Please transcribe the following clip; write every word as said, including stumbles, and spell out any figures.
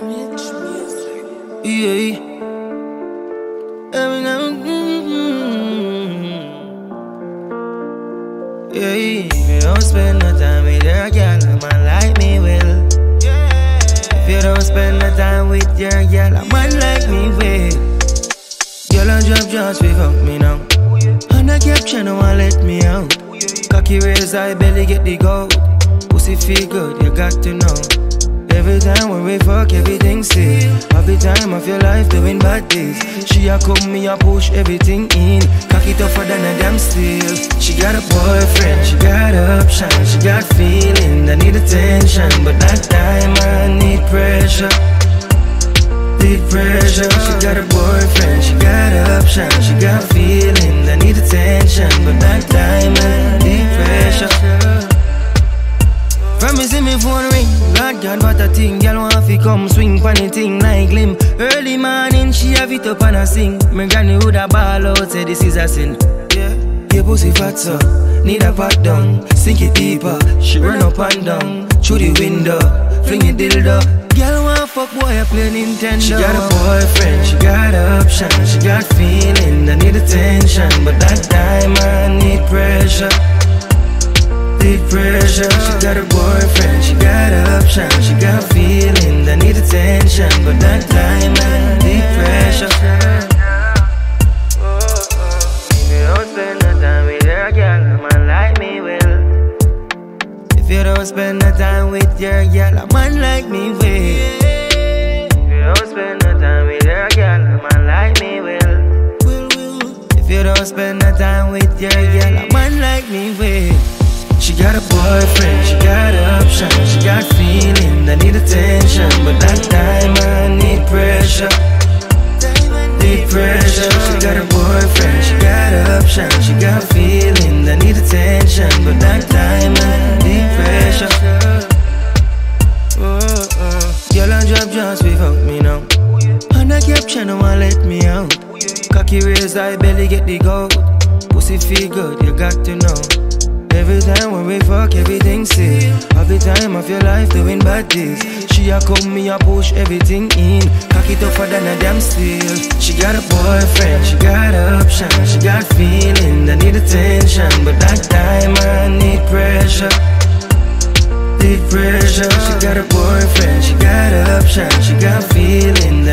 Yeah. Yeah, if you don't spend no time with your girl, a man like me will. If you don't spend no time with your girl, a man like me will. Girl and drop just we fuck me now. And I kept trying to want let me out. Cocky raise high belly get the gold. Pussy feel good, you got to know. Every time when we fuck, everything's safe. Every time of your life doing bad things. She a come, me a push everything in. Cocky tougher than a damn steel. She got a boyfriend, she got options, she got feeling. I need attention, but that time I need pressure. Need pressure. She got a boyfriend, she got options, she got feeling. I need attention, but that time I need pressure. Promise me phone ring, God God what a thing. Girl want fi come swing pon the thing like limb. Early morning she have it up and a sing. My granny woulda ball out say this is a sin. Yeah, your pussy fat so need a pat down. Sink it deeper, she run up and down. Through the window, fling it dildo. Girl want fuck boy I play Nintendo. She got a boyfriend, she got options, she got feeling. I need attention, but that time I need pressure. Need pressure. She got a boyfriend, she got options, she got feeling. I need attention, but that time I need pressure. If you don't spend no time with your girl, a man like me will. If you don't spend no time with your girl, a man like me will. If you don't spend no time with your girl, a man like me will. If you don't spend no time with your girl, a man like me will. She got a boyfriend, she got options, she got feeling. I need attention, but that time I need pressure. Need pressure. She got a boyfriend, she got options, she got feeling. I need attention, but that time I need pressure. Oh, oh. Girl and drop just we fuck me now. And I kept trying to want let me out. Cocky raise high belly get the gold. Pussy feel good, you got to know. Every time when we fuck, everything's safe. Every time of your life doing bad things. She a come, me a push everything in. Cocky tougher than a damn steel. She got a boyfriend, she got options, she got feeling. I need attention, but that time I need pressure. Need pressure. She got a boyfriend, she got options, she got feeling.